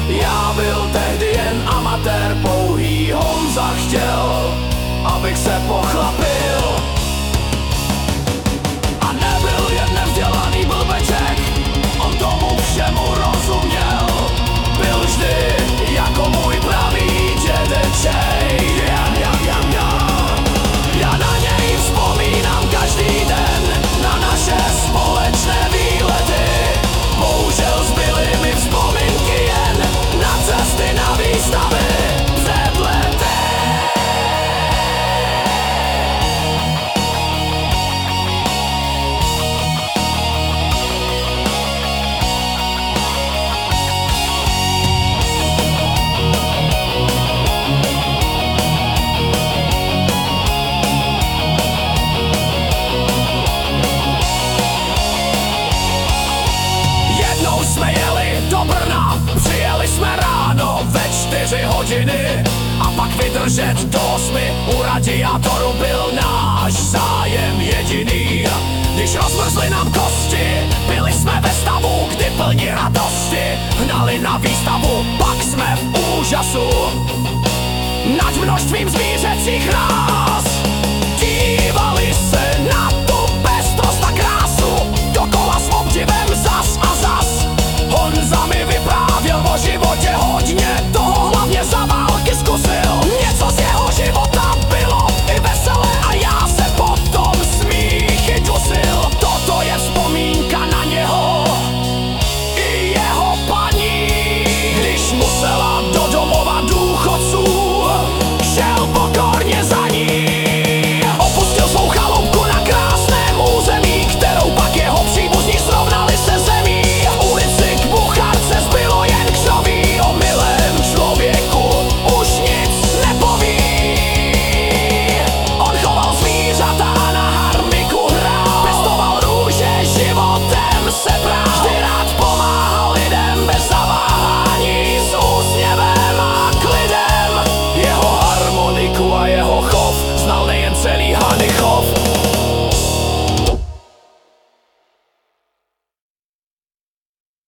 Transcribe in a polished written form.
Já byl tehdy jen amatér, pouhý Honza chtěl, abych se pochlapil. A nebyl jen nevzdělaný blbeček, on tomu všemu rozuměl. Byl vždy jako můj pravý dědeček. Já na něj vzpomínám každý den, na naše společné výlety. Bohužel zbyly mi vzpomínky jen na cesty, na výstavy před lety. Jsme jeli do Brna, přijeli jsme ráno ve 4 hodiny a pak vydržet do 8 u radiátoru byl náš zájem jediný. Když rozmrzly nám kosti, byli jsme ve stavu, kdy plní radosti hnali na výstavu, pak jsme v úžasu nad množstvím zvířecích rás.